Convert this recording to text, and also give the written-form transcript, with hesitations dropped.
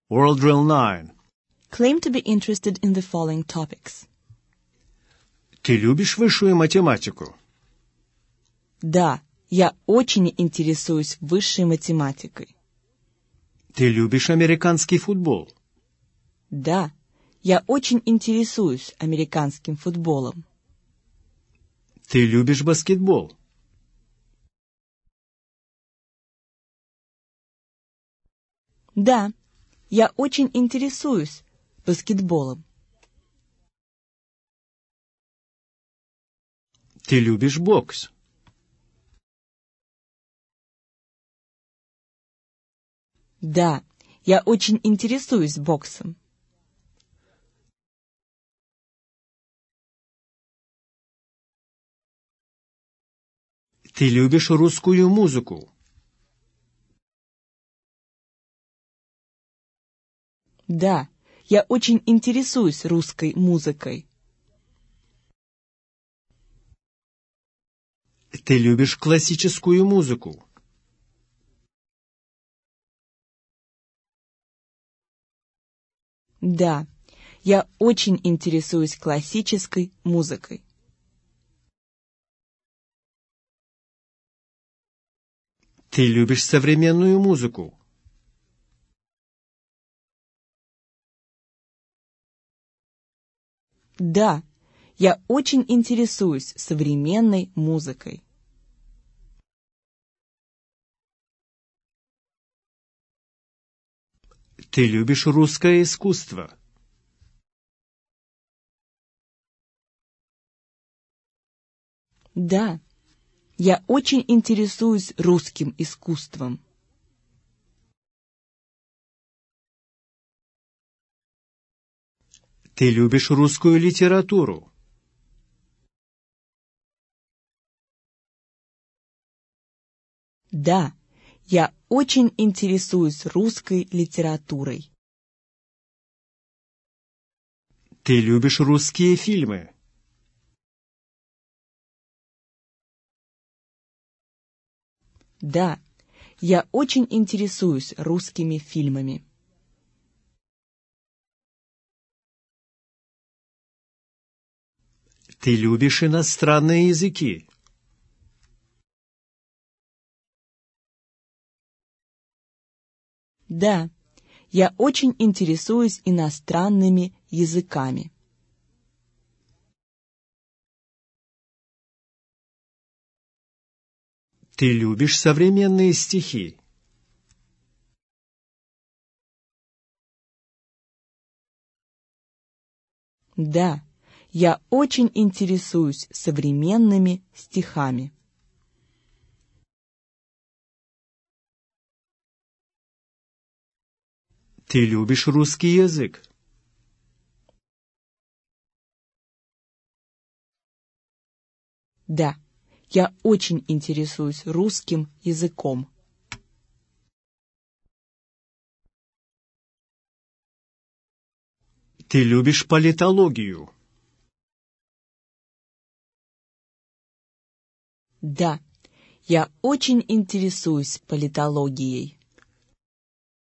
World Drill 9. Claim to be interested in the following topics. Ты любишь высшую математику? Да, я очень интересуюсь высшей математикой. Ты любишь американский футбол? Да, я очень интересуюсь американским футболом. Ты любишь баскетбол? Да, я очень интересуюсь баскетболом. Ты любишь бокс? Да, я очень интересуюсь боксом. Ты любишь русскую музыку? Да, я очень интересуюсь русской музыкой. Ты любишь классическую музыку? Да, я очень интересуюсь классической музыкой. Ты любишь современную музыку? Да, я очень интересуюсь современной музыкой. Ты любишь русское искусство? Да, я очень интересуюсь русским искусством. Ты любишь русскую литературу? Да, я очень интересуюсь русской литературой. Ты любишь русские фильмы? Да, я очень интересуюсь русскими фильмами. Ты любишь иностранные языки? Да, я очень интересуюсь иностранными языками. Ты любишь современные стихи? Да, я очень интересуюсь современными стихами. Ты любишь русский язык? Да, я очень интересуюсь русским языком. Ты любишь политологию? Да, я очень интересуюсь политологией.